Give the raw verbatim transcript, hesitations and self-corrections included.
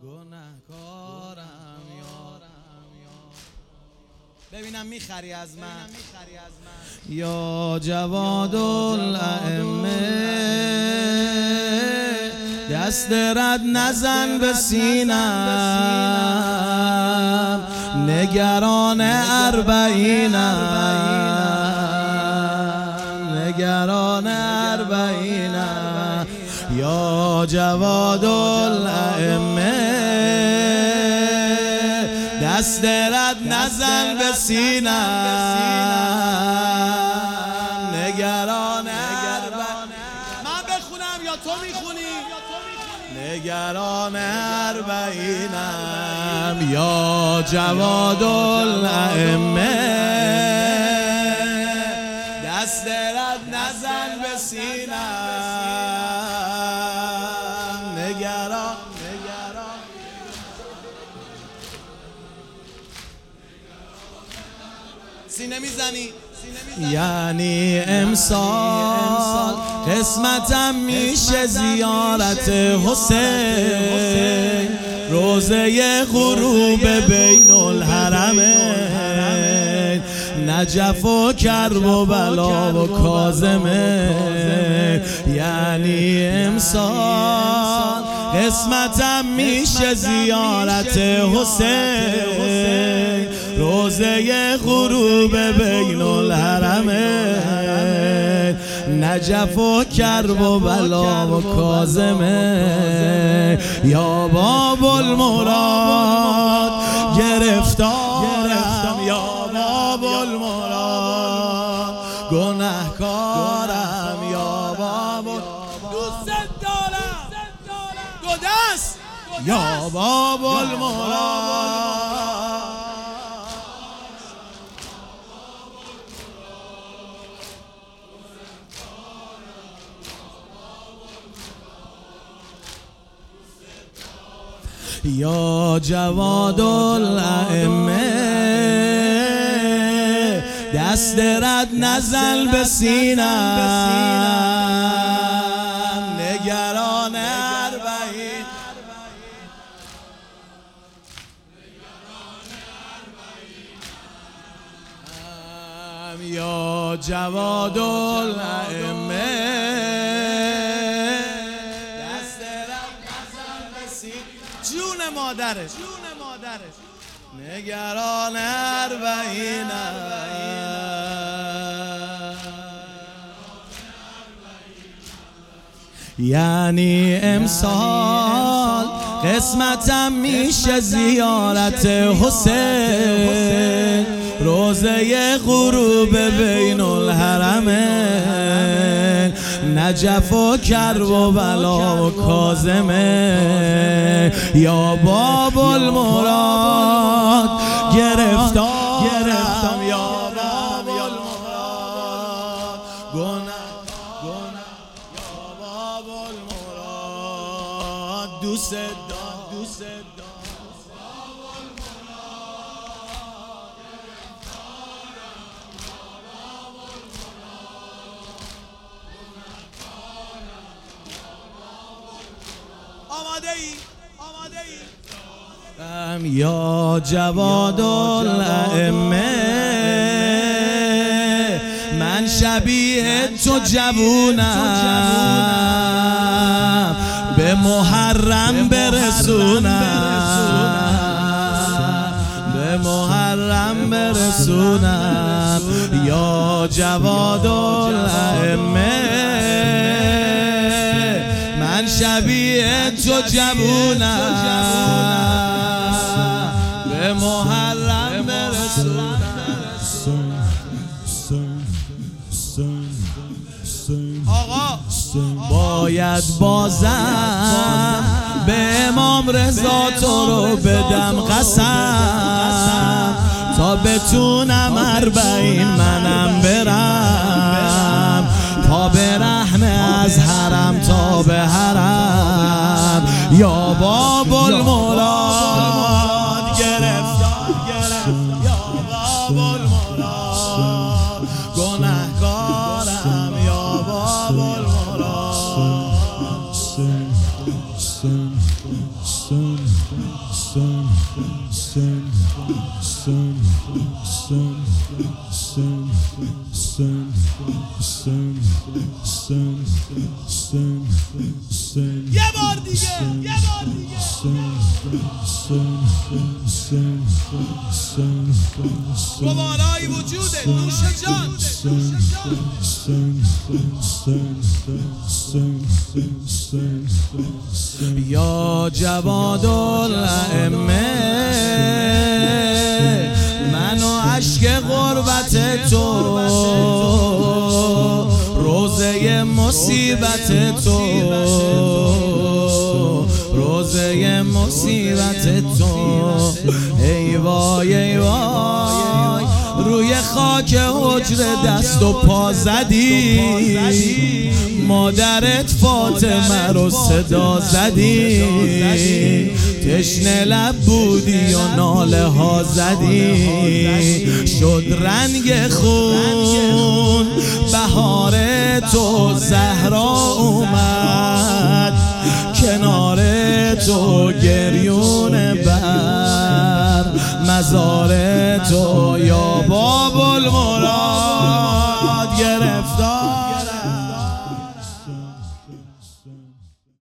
گناهکارم ببینم میخری از من یا جواد الائمه دست رد نزن به سینم نگران اربعینم نگران اربعینم یا جواد الائمه دست رد نزن به سینم نگران اربعینم من بخونم یا تو میخونی نگران اربعینم یا جواد الائمه دست رد نزن به سینم نگران سینه میزنی یعنی امسال قسمتم میشه زیارت حسین روزه غروب بین الحرمین نجف و کرب و بلا و کاظمین یعنی امسال قسمتم میشه زیارت حسین روزه غروب بین الحرمین نجف و کرب و بلا و کاظمین یا باب المراد گرفتارم یا باب المراد گناهکارم یا باب دوست دارم دو دست یا باب المراد یا جواد الائمه دست رد نزن به سینم نگران اربعین یا جواد الائمه جون مادرش جون مادرش نگران اربعینم یعنی امسال قسمتم میشه زیارت حسین روزه غروب بین الحرمین نجف و کرب و بلا و کاظمین یا باب المراد گرفتارم یا باب المراد گناه یا باب المراد دوست دار دوست دار آماده ای؟ آماده ای؟ یا جواد الائمه من شبیه تو جوونم به محرم برسونم به محرم برسونم یا جواد الائمه من شبیه تو جوونم به محرم برسونم آقا باید بازم به امام رضا تو رو بدم قسم تا بتونم اربعین منم برم تا برهنه از حرم تا به حرم یا باب المراد گرفتار یا باب المراد گناهکارم یا باب المراد یه بار دیگه یه بار دیگه گوارای وجوده نوش جان یا جواد الائمه من و عشق غربت تو روزه مصیبت تو روزه مصیبت تو ای وای ای وای روی خاک حجر دست و پا زدی مادرت فاطمه رو صدا زدی تشنه لب بودی و ناله ها زدی شد رنگ خون بهار تو زهرا اومد کنار تو گریون بر مزار تو یا باب المر